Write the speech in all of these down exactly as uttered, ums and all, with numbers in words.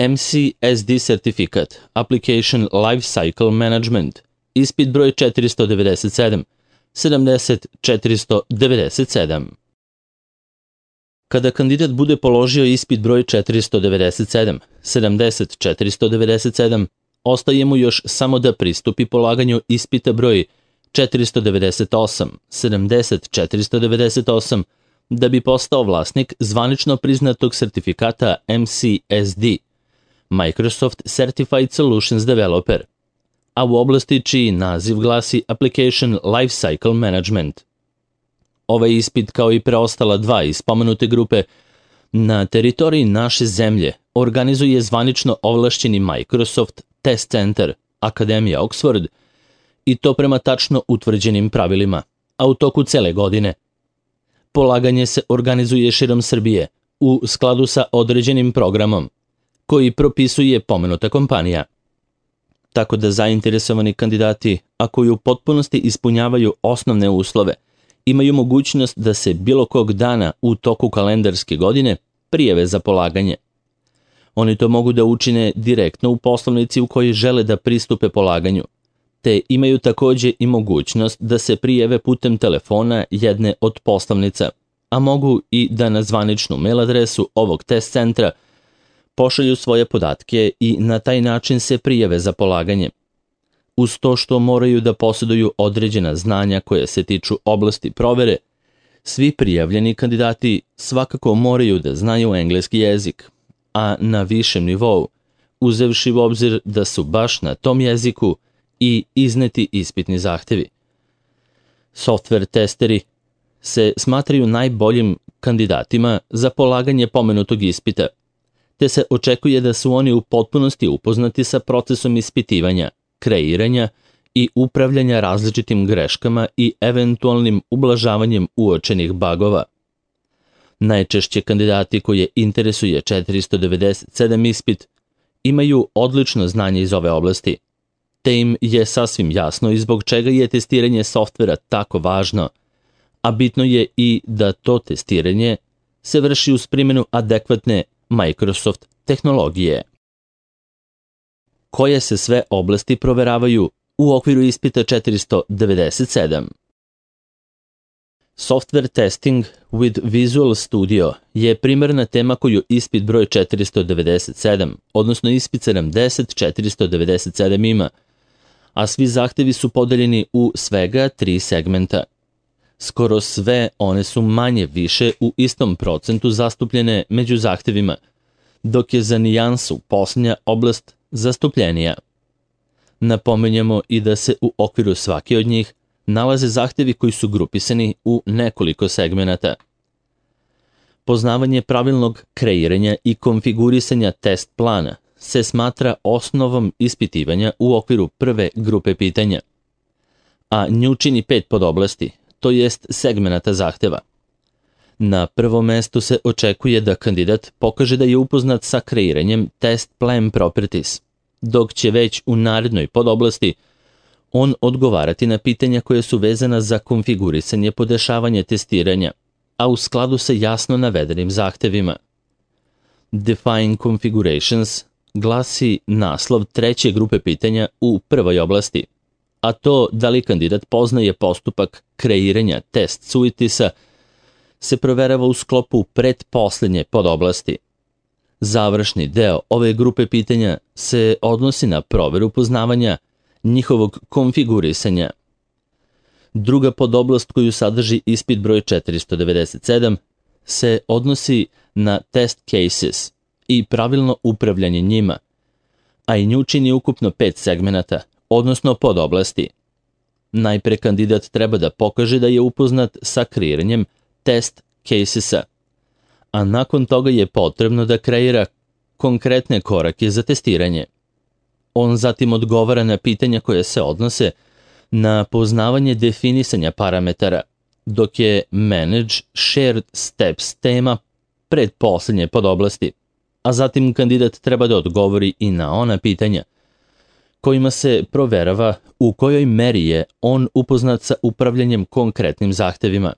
M C S D certifikat, Application Lifecycle Management, ispit broj četiristo devedeset sedam, sedamdeset četiristo devedeset sedam. Kada kandidat bude položio ispit broj četiristo devedeset sedam, sedamdeset četiristo devedeset sedam, ostaje mu još samo da pristupi polaganju ispita broj četiristo devedeset osam, sedamdeset četiristo devedeset osam, da bi postao vlasnik zvanično priznatog sertifikata M C S D, Microsoft Certified Solutions Developer, a u oblasti čiji naziv glasi Application Lifecycle Management. Ovaj ispit, kao i preostala dva iz spomenute grupe, na teritoriji naše zemlje organizuje zvanično ovlašćeni Microsoft Test Center, Akademija Oxford, i to prema tačno utvrđenim pravilima, a u toku cele godine. Polaganje se organizuje širom Srbije u skladu sa određenim programom koji propisuje pomenuta kompanija. Tako da zainteresovani kandidati, ako u potpunosti ispunjavaju osnovne uslove, imaju mogućnost da se bilo kog dana u toku kalendarske godine prijave za polaganje. Oni to mogu da učine direktno u poslovnici u kojoj žele da pristupe polaganju, te imaju takođe i mogućnost da se prijave putem telefona jedne od poslovnica, a mogu i da na zvaničnu mail adresu ovog test centra pošalju svoje podatke i na taj način se prijave za polaganje. Uz to što moraju da posjeduju određena znanja koje se tiču oblasti provere, svi prijavljeni kandidati svakako moraju da znaju engleski jezik, a na višem nivou, uzevši u obzir da su baš na tom jeziku i izneti ispitni zahtevi. Software testeri se smatraju najboljim kandidatima za polaganje pomenutog ispita, te se očekuje da su oni u potpunosti upoznati sa procesom ispitivanja, kreiranja i upravljanja različitim greškama i eventualnim ublažavanjem uočenih bagova. Najčešće kandidati koje interesuje četiristo devedeset sedam ispit imaju odlično znanje iz ove oblasti, te im je sasvim jasno i zbog čega je testiranje softvera tako važno, a bitno je i da to testiranje se vrši uz primjenu adekvatne Microsoft tehnologije. Koje se sve oblasti proveravaju u okviru ispita četiristo devedeset sedam? Software testing with Visual Studio je primarna tema koju ispit broj četiristo devedeset sedam, odnosno ispit sedamdeset četiristo devedeset sedam ima, a svi zahtevi su podeljeni u svega tri segmenta. Skoro sve one su manje više u istom procentu zastupljene među zahtevima, dok je za nijansu posljednja oblast zastupljenija. Napominjemo i da se u okviru svake od njih nalaze zahtevi koji su grupisani u nekoliko segmenata. Poznavanje pravilnog kreiranja i konfigurisanja test plana se smatra osnovom ispitivanja u okviru prve grupe pitanja, a nju čini pet podoblasti, to jest segmenata zahteva. Na prvom mestu se očekuje da kandidat pokaže da je upoznat sa kreiranjem test plan properties, dok će već u narednoj podoblasti on odgovarati na pitanja koje su vezana za konfigurisanje podešavanja testiranja, a u skladu sa jasno navedenim zahtevima. Define configurations glasi naslov treće grupe pitanja u prvoj oblasti, a to da li kandidat poznaje postupak kreiranja test suitisa se proverava u sklopu pretposlednje podoblasti. Završni deo ove grupe pitanja se odnosi na proveru poznavanja njihovog konfigurisanja. Druga podoblast koju sadrži ispit broj četiristo devedeset sedam se odnosi na test cases i pravilno upravljanje njima, a i nju čini ukupno pet segmenata, odnosno podoblasti. Najpre kandidat treba da pokaže da je upoznat sa kreiranjem test casesa, a nakon toga je potrebno da kreira konkretne korake za testiranje. On zatim odgovara na pitanja koje se odnose na poznavanje definisanja parametara, dok je Manage Shared Steps tema pretposlednje podoblasti, a zatim kandidat treba da odgovori i na ona pitanja kojima se proverava u kojoj meri je on upoznat sa upravljanjem konkretnim zahtevima.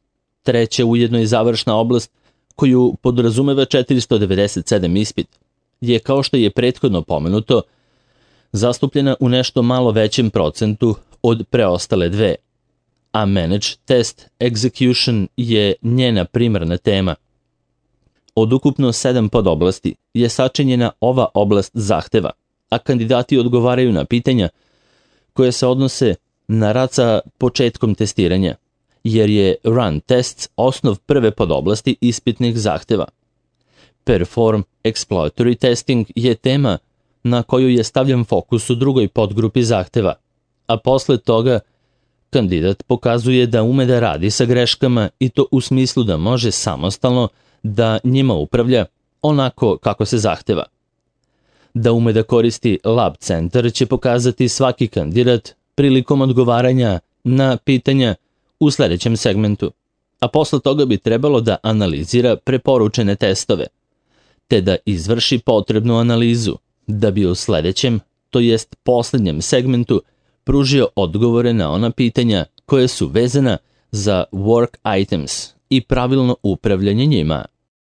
Treća ujedno i završna oblast koju podrazumeva četiristo devedeset sedam ispit je, kao što je prethodno pomenuto, zastupljena u nešto malo većem procentu od preostale dve, a Manage Test Execution je njena primarna tema. Od ukupno sedam podoblasti je sačinjena ova oblast zahteva, a kandidati odgovaraju na pitanja koje se odnose na rad sa početkom testiranja, jer je Run Tests osnov prve podoblasti ispitnih zahteva. Perform Exploratory Testing je tema na koju je stavljen fokus u drugoj podgrupi zahteva, a posle toga kandidat pokazuje da ume da radi sa greškama i to u smislu da može samostalno da njima upravlja onako kako se zahteva. Da ume da koristi Lab Centar će pokazati svaki kandidat prilikom odgovaranja na pitanja u sledećem segmentu, a posle toga bi trebalo da analizira preporučene testove, te da izvrši potrebnu analizu, da bi u sledećem, to jest poslednjem segmentu, pružio odgovore na ona pitanja koje su vezana za work items i pravilno upravljanje njima.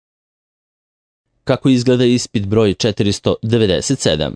Kako izgleda ispit broj četiristo devedeset sedam?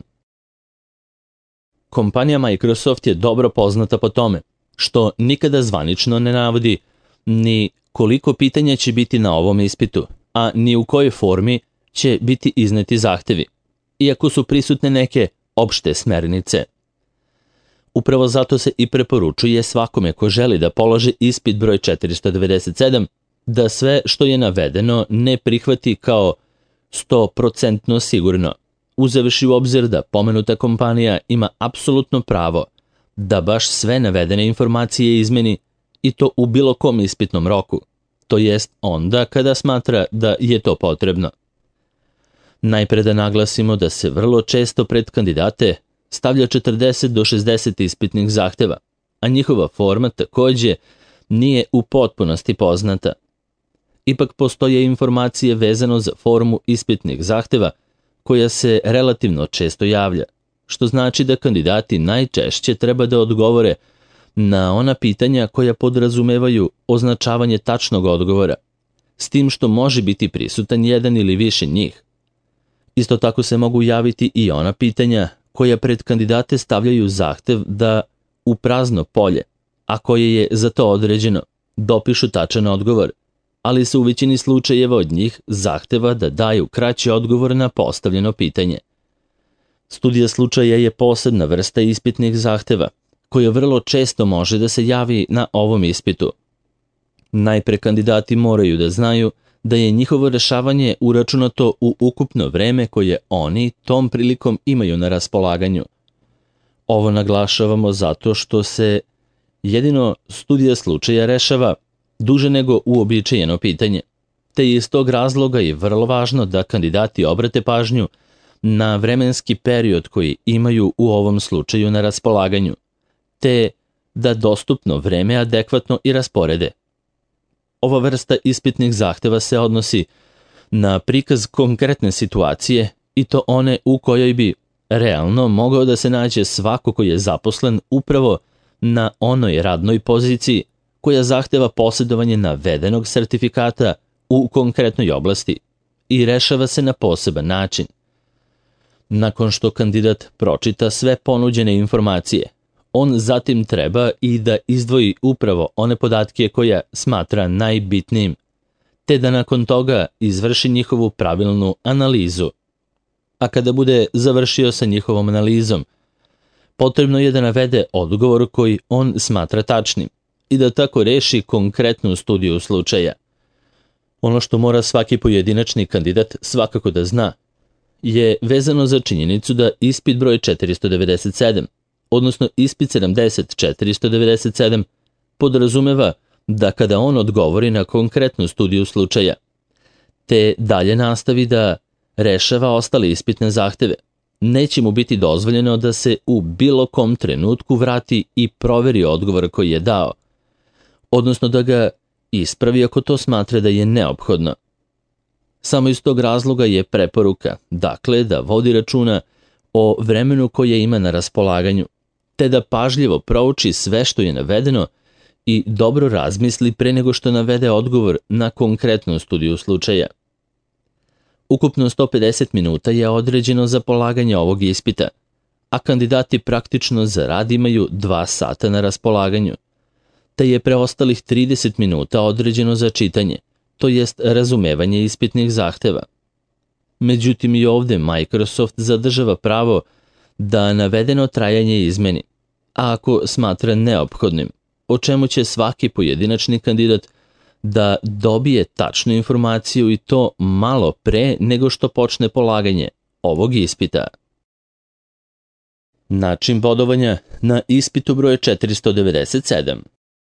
Kompanija Microsoft je dobro poznata po tome što nikada zvanično ne navodi ni koliko pitanja će biti na ovom ispitu, a ni u kojoj formi će biti izneti zahtevi, iako su prisutne neke opšte smernice. Upravo zato se i preporučuje svakome ko želi da položi ispit broj četiristo devedeset sedam da sve što je navedeno ne prihvati kao sto posto sigurno, uzevši u obzir da pomenuta kompanija ima apsolutno pravo da baš sve navedene informacije izmeni i to u bilo kom ispitnom roku, to jest onda kada smatra da je to potrebno. Najpre da naglasimo da se vrlo često pred kandidate stavlja četrdeset do šezdeset ispitnih zahteva, a njihova forma takođe nije u potpunosti poznata. Ipak postoje informacije vezano za formu ispitnih zahteva koja se relativno često javlja, što znači da kandidati najčešće treba da odgovore na ona pitanja koja podrazumevaju označavanje tačnog odgovora, s tim što može biti prisutan jedan ili više njih. Isto tako se mogu javiti i ona pitanja koja pred kandidate stavljaju zahtev da u prazno polje, a koje je za to određeno, dopišu tačan odgovor, ali se u većini slučajeva od njih zahteva da daju kraći odgovor na postavljeno pitanje. Studija slučaja je posebna vrsta ispitnih zahteva, koja vrlo često može da se javi na ovom ispitu. Najpre kandidati moraju da znaju da je njihovo rešavanje uračunato u ukupno vreme koje oni tom prilikom imaju na raspolaganju. Ovo naglašavamo zato što se jedino studija slučaja rešava duže nego uobičajeno pitanje, te iz tog razloga je vrlo važno da kandidati obrate pažnju na vremenski period koji imaju u ovom slučaju na raspolaganju, te da dostupno vreme adekvatno i rasporede. Ova vrsta ispitnih zahteva se odnosi na prikaz konkretne situacije i to one u kojoj bi realno mogao da se nađe svako ko je zaposlen upravo na onoj radnoj poziciji koja zahteva posjedovanje navedenog sertifikata u konkretnoj oblasti i rešava se na poseban način. Nakon što kandidat pročita sve ponuđene informacije, on zatim treba i da izdvoji upravo one podatke koja smatra najbitnijim, te da nakon toga izvrši njihovu pravilnu analizu. A kada bude završio sa njihovom analizom, potrebno je da navede odgovor koji on smatra tačnim i da tako reši konkretnu studiju slučaja. Ono što mora svaki pojedinačni kandidat svakako da zna je vezano za činjenicu da ispit broj četiristo devedeset sedam, odnosno ispit sedamdeset četiristo devedeset sedam, podrazumeva da kada on odgovori na konkretnu studiju slučaja, te dalje nastavi da rešava ostale ispitne zahteve, neće mu biti dozvoljeno da se u bilo kom trenutku vrati i proveri odgovor koji je dao, odnosno da ga ispravi ako to smatra da je neophodno. Samo iz tog razloga je preporuka, dakle, da vodi računa o vremenu koje ima na raspolaganju, te da pažljivo prouči sve što je navedeno i dobro razmisli pre nego što navede odgovor na konkretnu studiju slučaja. Ukupno sto pedeset minuta je određeno za polaganje ovog ispita, a kandidati praktično za rad imaju dva sata na raspolaganju, te je preostalih trideset minuta određeno za čitanje, to jest razumevanje ispitnih zahteva. Međutim, i ovdje Microsoft zadržava pravo da navedeno trajanje izmeni, a ako smatra neophodnim, o čemu će svaki pojedinačni kandidat da dobije tačnu informaciju i to malo pre nego što počne polaganje ovog ispita. Način bodovanja na ispitu broj četiristo devedeset sedam.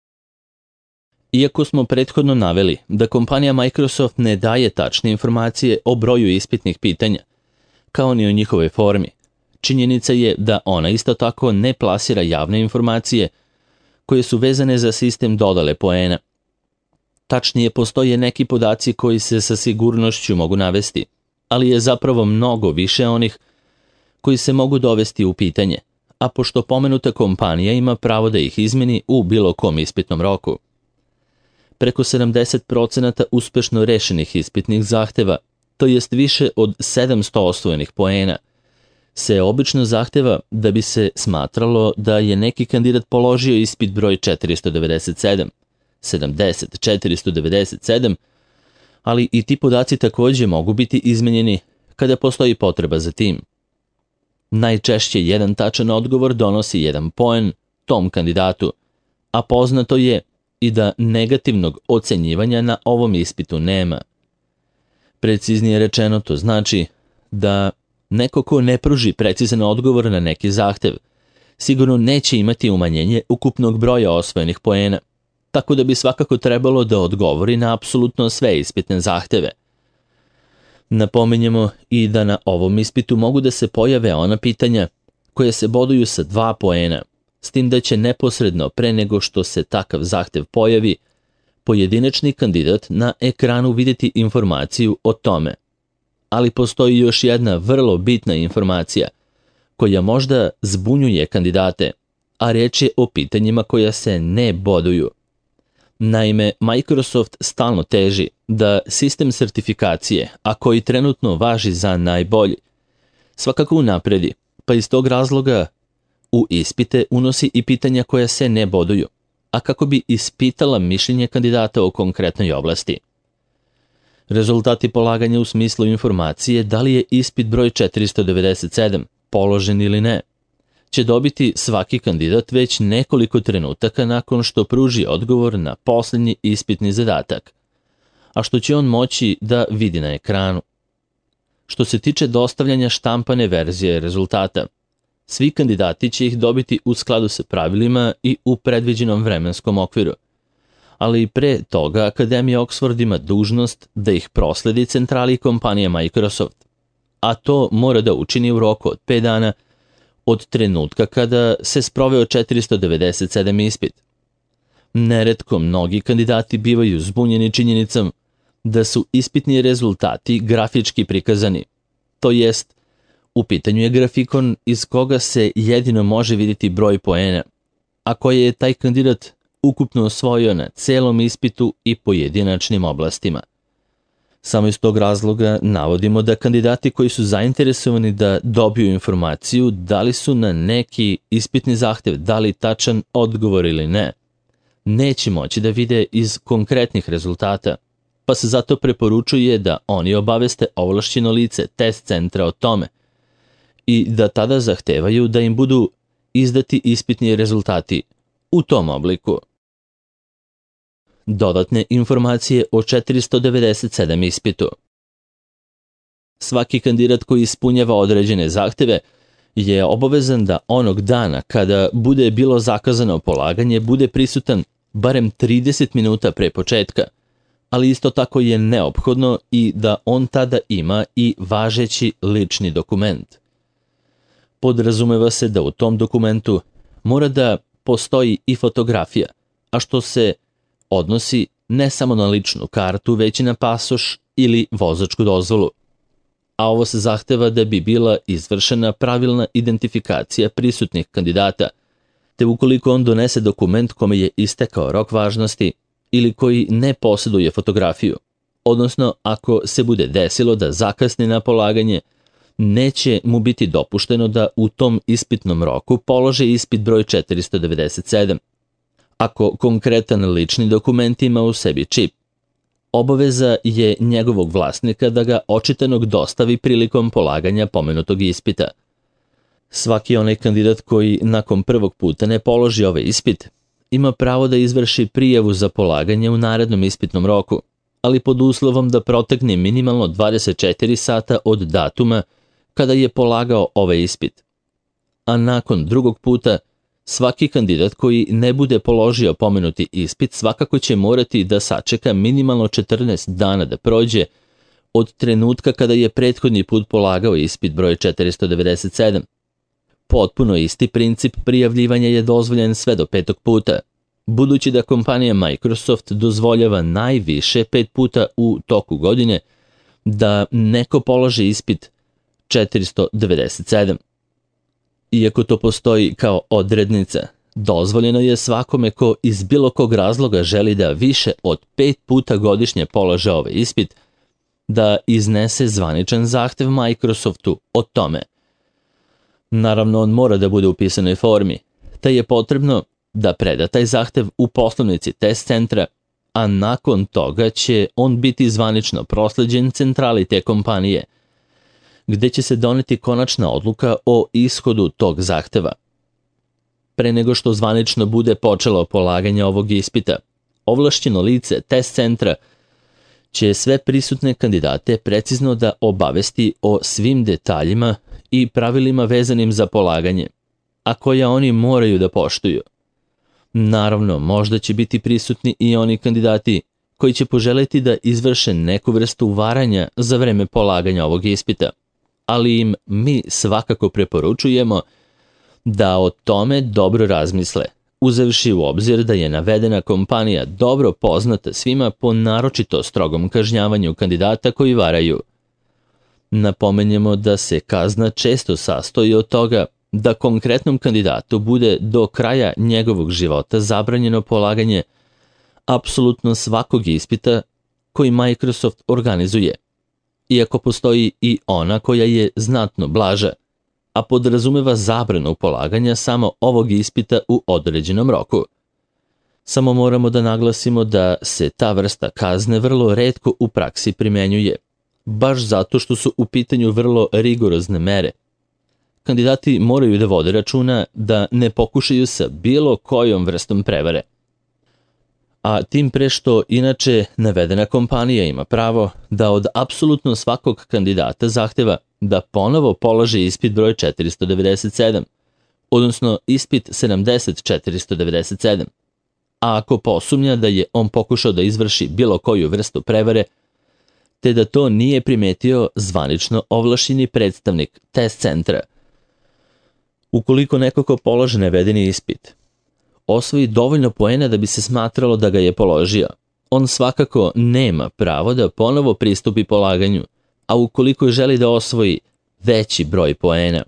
Iako smo prethodno naveli da kompanija Microsoft ne daje tačne informacije o broju ispitnih pitanja, kao ni o njihovoj formi, činjenica je da ona isto tako ne plasira javne informacije koje su vezane za sistem dodale poena. Tačnije, postoje neki podaci koji se sa sigurnošću mogu navesti, ali je zapravo mnogo više onih koji se mogu dovesti u pitanje, a pošto pomenuta kompanija ima pravo da ih izmeni u bilo kom ispitnom roku. Preko sedamdeset procenata uspešno rešenih ispitnih zahteva, to jest više od sedamsto osvojenih poena, se obično zahteva da bi se smatralo da je neki kandidat položio ispit broj četiristo devedeset sedam, sedamdeset, četiristo devedeset sedam, ali i ti podaci također mogu biti izmenjeni kada postoji potreba za tim. Najčešće jedan tačan odgovor donosi jedan poen tom kandidatu, a poznato je i da negativnog ocenjivanja na ovom ispitu nema. Preciznije rečeno, to znači da neko ko ne pruži precizan odgovor na neki zahtev sigurno neće imati umanjenje ukupnog broja osvojenih poena, tako da bi svakako trebalo da odgovori na apsolutno sve ispitne zahteve. Napominjemo i da na ovom ispitu mogu da se pojave ona pitanja koje se boduju sa dva poena, s tim da će neposredno pre nego što se takav zahtev pojavi, pojedinačni kandidat na ekranu vidjeti informaciju o tome. Ali postoji još jedna vrlo bitna informacija koja možda zbunjuje kandidate, a riječ je o pitanjima koja se ne boduju. Naime, Microsoft stalno teži da sistem sertifikacije, a koji trenutno važi za najbolji, svakako unapredi, pa iz tog razloga u ispite unosi i pitanja koja se ne boduju, a kako bi ispitala mišljenje kandidata o konkretnoj oblasti. Rezultati polaganja u smislu informacije da li je ispit broj četiristo devedeset sedam položen ili ne, će dobiti svaki kandidat već nekoliko trenutaka nakon što pruži odgovor na posljednji ispitni zadatak, a što će on moći da vidi na ekranu. Što se tiče dostavljanja štampane verzije rezultata, svi kandidati će ih dobiti u skladu sa pravilima i u predviđenom vremenskom okviru, ali i pre toga Akademija Oxford ima dužnost da ih prosledi centrali kompanije Microsoft, a to mora da učini u roku od pet dana od trenutka kada se sproveo četiristo devedeset sedam ispit. Neretko mnogi kandidati bivaju zbunjeni činjenicom da su ispitni rezultati grafički prikazani, to jest u pitanju je grafikon iz koga se jedino može vidjeti broj poena, a koje je taj kandidat ukupno osvojio na celom ispitu i pojedinačnim oblastima. Samo iz tog razloga navodimo da kandidati koji su zainteresovani da dobiju informaciju da li su na neki ispitni zahtev dali tačan odgovor ili ne, neće moći da vide iz konkretnih rezultata, pa se zato preporučuje da oni obaveste ovlašćeno lice test centra o tome i da tada zahtevaju da im budu izdati ispitni rezultati u tom obliku. Dodatne informacije o četiristo devedeset sedam ispitu. Svaki kandidat koji ispunjava određene zahteve je obavezan da onog dana kada bude bilo zakazano polaganje bude prisutan barem trideset minuta pre početka, ali isto tako je neophodno i da on tada ima i važeći lični dokument. Podrazumeva se da u tom dokumentu mora da postoji i fotografija, a što se odnosi ne samo na ličnu kartu, već i na pasoš ili vozačku dozvolu. A ovo se zahteva da bi bila izvršena pravilna identifikacija prisutnih kandidata, te ukoliko on donese dokument kome je istekao rok važnosti ili koji ne posjeduje fotografiju, odnosno ako se bude desilo da zakasni na polaganje, neće mu biti dopušteno da u tom ispitnom roku položi ispit broj četiristo devedeset sedam. Ako konkretan lični dokument ima u sebi čip, obaveza je njegovog vlasnika da ga očitanog dostavi prilikom polaganja pomenutog ispita. Svaki onaj kandidat koji nakon prvog puta ne položi ovaj ispit, ima pravo da izvrši prijavu za polaganje u narednom ispitnom roku, ali pod uslovom da protekne minimalno dvadeset četiri sata od datuma kada je polagao ovaj ispit. A nakon drugog puta, svaki kandidat koji ne bude položio pomenuti ispit svakako će morati da sačeka minimalno četrnaest dana da prođe od trenutka kada je prethodni put polagao ispit broj četiristo devedeset sedam. Potpuno isti princip prijavljivanja je dozvoljen sve do petog puta, budući da kompanija Microsoft dozvoljava najviše pet puta u toku godine da neko položi ispit četiristo devedeset sedam. Iako to postoji kao odrednica, dozvoljeno je svakome ko iz bilo kog razloga želi da više od pet puta godišnje polaže ovaj ispit, da iznese zvaničan zahtev Microsoftu o tome. Naravno, on mora da bude u pisanoj formi, te je potrebno da preda taj zahtev u poslovnici test centra, a nakon toga će on biti zvanično prosleđen centrali te kompanije, gde će se doneti konačna odluka o ishodu tog zahteva. Pre nego što zvanično bude počelo polaganje ovog ispita, ovlašćeno lice test centra će sve prisutne kandidate precizno da obavesti o svim detaljima i pravilima vezanim za polaganje, a koja oni moraju da poštuju. Naravno, možda će biti prisutni i oni kandidati koji će poželeti da izvrše neku vrstu varanja za vreme polaganja ovog ispita, ali im mi svakako preporučujemo da o tome dobro razmisle, uzevši u obzir da je navedena kompanija dobro poznata svima po naročito strogom kažnjavanju kandidata koji varaju. Napomenjemo da se kazna često sastoji od toga da konkretnom kandidatu bude do kraja njegovog života zabranjeno polaganje apsolutno svakog ispita koji Microsoft organizuje, iako postoji i ona koja je znatno blaža, a podrazumeva zabranu polaganja samo ovog ispita u određenom roku. Samo moramo da naglasimo da se ta vrsta kazne vrlo retko u praksi primenjuje, baš zato što su u pitanju vrlo rigorozne mere. Kandidati moraju da vode računa da ne pokušaju sa bilo kojom vrstom prevare. A tim pre što inače navedena kompanija ima pravo da od apsolutno svakog kandidata zahteva da ponovo položi ispit broj četiristo devedeset sedam, odnosno ispit sedamdeset četiristo devedeset sedam. A ako posumnja da je on pokušao da izvrši bilo koju vrstu prevare, te da to nije primetio zvanično ovlašćeni predstavnik test centra. Ukoliko neko ko položi navedeni ispit osvoji dovoljno poena da bi se smatralo da ga je položio, on svakako nema pravo da ponovo pristupi polaganju, a ukoliko želi da osvoji veći broj poena.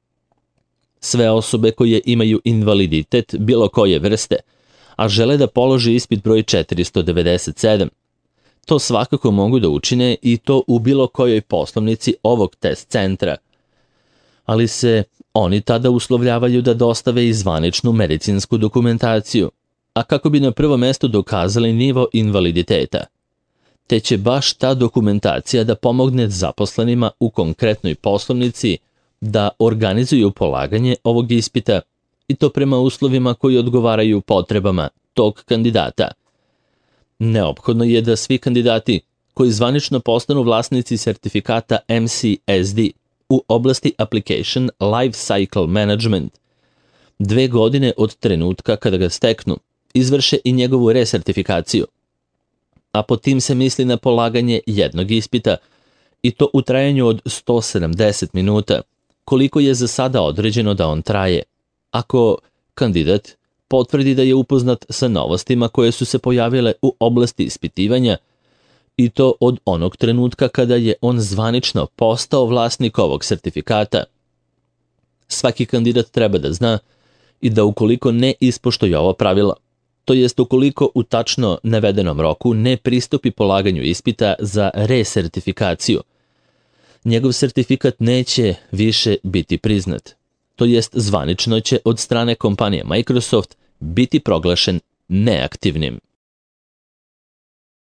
Sve osobe koje imaju invaliditet bilo koje vrste, a žele da položi ispit broj četiristo devedeset sedam, to svakako mogu da učine i to u bilo kojoj poslovnici ovog test centra, ali se oni tada uslovljavaju da dostave i zvaničnu medicinsku dokumentaciju, a kako bi na prvo mesto dokazali nivo invaliditeta. Te će baš ta dokumentacija da pomogne zaposlenima u konkretnoj poslovnici da organizuju polaganje ovog ispita i to prema uslovima koji odgovaraju potrebama tog kandidata. Neophodno je da svi kandidati koji zvanično postanu vlasnici sertifikata M C S D u oblasti Application Life Cycle Management, dve godine od trenutka kada ga steknu, izvrše i njegovu resertifikaciju. A po tim se misli na polaganje jednog ispita i to u trajanju od sto sedamdeset minuta, koliko je za sada određeno da on traje, ako kandidat potvrdi da je upoznat sa novostima koje su se pojavile u oblasti ispitivanja i to od onog trenutka kada je on zvanično postao vlasnik ovog sertifikata. Svaki kandidat treba da zna i da ukoliko ne ispoštuje ovo pravilo, to jest ukoliko u tačno navedenom roku ne pristupi polaganju ispita za resertifikaciju. Njegov sertifikat neće više biti priznat, to jest zvanično će od strane kompanije Microsoft biti proglašen neaktivnim.